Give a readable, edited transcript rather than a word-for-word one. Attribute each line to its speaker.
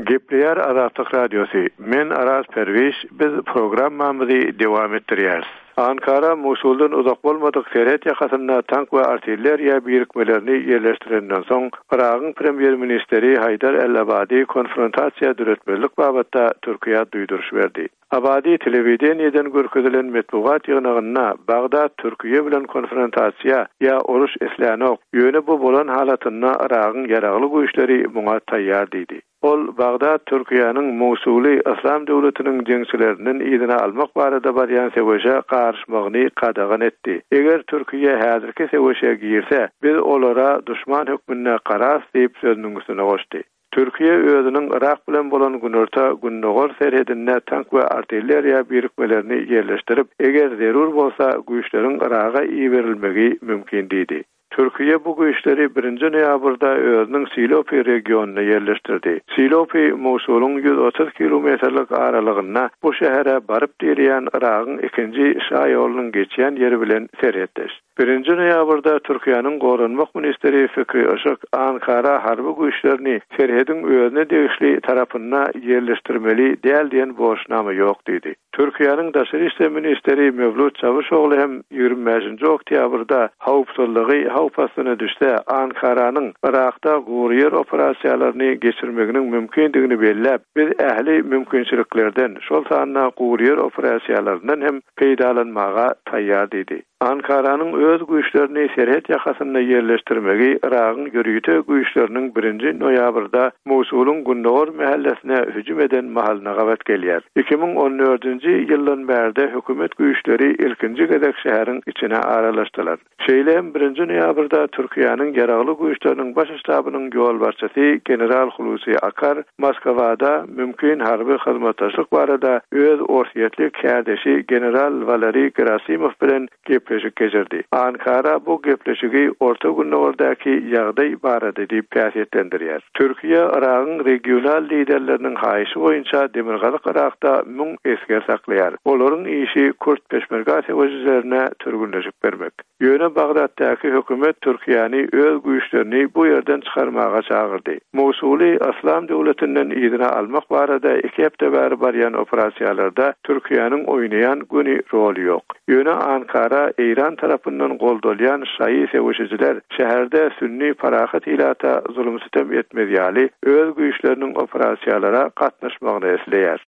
Speaker 1: Gepleyer Azatlyk Radiosu. Men Aras Perviş, biz programmamyzy dowam etdirýäris. Ankara Mosuldan uzak bolmadyk Serhet ýakasynda tank we artilleriýa birikmelerini ýerleşdirenden soň Iragyň premier ministeri Haydar el-Abadi konfrontasiýa düretmelik babatda Türkiýe duýduruş berdi. Abadi telewiziýadan görkezilen metbuat ýygnagyna Bagdad Türkiýe bilen konfrontasiýa ýa oruş eslenok ýöne bu bolan halatyna Iragyň ýaragly güýçleri muňa taýýar diýdi. Ol Bagdad Türkiýanyň Mosuly Islam döwletiniň jeňçileriniň ýygyna almak barada barýan seweşe garşmagyny kadagan etdi. Eger Türkiýe häzirki seweşe girse, biz olara düşman hökmüne garas diýip sözüniň üstüne goşdy. Türkiýe özüniň Irak bilen bolan günörta günnogor serhedine tank we artilleriýa birikmelerini ýerleşdirip, eger zerur bolsa güýçleriň Iraga iýerilmegi mümkin diýdi. Türkiye bu güýçleri 1-nji noýabrda özüniň Silopi regionuna ýerleşdirdi. Silopi Mosulun 130 kilometrlik aralygyna bu şähere baryp dirýän Iragyň ikinji şa ýolunyň geçýän ýeri bilen serhetdeş. 1-nji noýabrda Türkiýanyň Goranmak ministeri Fikri Işık Ankara harby güýçlerini serhedin özüne degişli tarapyna ýerleşdirmeli däl diýen boşnama ýok diýdi. Türkiýanyň Daşary işler ministeri Mevlut Çavuşoğlu hem 25-nji oktýabrda howpsuzlygy howpasyna düşse Ankaranyň Irakda guryer operasiýalaryny geçirmeginiň mümkindigini belläp, biz ähli mümkinçiliklerden şol sanyna guryer operasiýalaryndan hem peýdalanmaga taýýar diýdi. Ankaranyň öz güýçlerini serhet ýakasynda ýerleşdirmegi Iragyň ýörüýte güýçleriniň 1-nji noýabrda Mosulyň Günnogor mahallesine hüjüm eden mahalyna gawat gelýär. 2014-nji ýyldan bäri hökümet güýçleri ilkinji gezek şäheriň içine aralaşdylar. Şeýlem 1-nji noýabrda Türkiýanyň ýaragly güýçleriniň baş ştabynyň ýol barçysy general Hulusi Akar Moskwada mümkin harby hyzmatdaşlyk barada öz ortaýetlik kädeşi general Valeri Gerasimov bilen gepleşik geçirdi. Ankara bu gepleşigi Orta Günnogordaky ýagdaý barada diýip täsirlendirýär. Türkiýe Iragyň regional liderleriniň haýyşy boýunça Demirgalyk Irakda müň esker saklaýar. Olaryň işi Kürt peşmerga seweçilerine türgünleşip bermek. Ýöne Bagdaddaky hökümet Türkiýany öz güýçlerini bu ýerden çykarmaga çagyrdy. Mosuly Islam döwletinden ýygyna almak barada 2 hepde bäri barýan operasiýalarda Türkiýanyň oýnaýan güni roli ýok. Ýöne Ankara İran tarapyndan goldolyan şahy seweçiler şäherde sünni parahat ilata zulüm sitem etmediýäli öz güýçleriniň operasiýalara gatnaşmagyny esleýär.